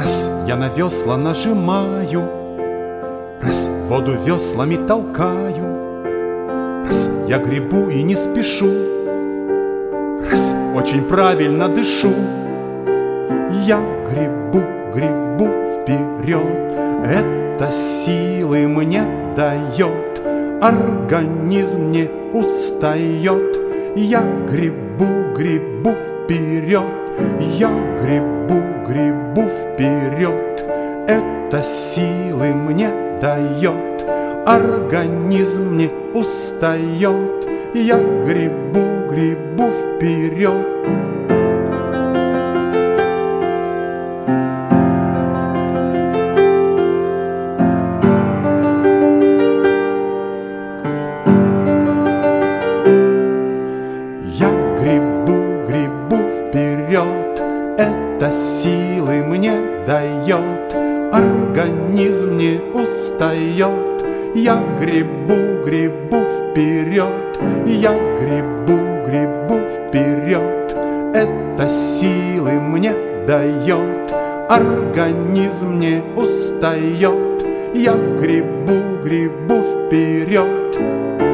Раз я на весла нажимаю, раз воду веслами толкаю, раз я гребу и не спешу, раз очень правильно дышу. Я гребу, гребу вперед, это силы мне дает, организм не устает. Я гребу, гребу вперед, я гребу, гребу вперед, это силы мне дает, организм не устает. Я гребу, гребу вперед. Это силы мне дает, организм не устает. Я гребу, гребу вперед, я гребу, гребу вперед, это силы мне дает, организм не устает. Я гребу, гребу вперед.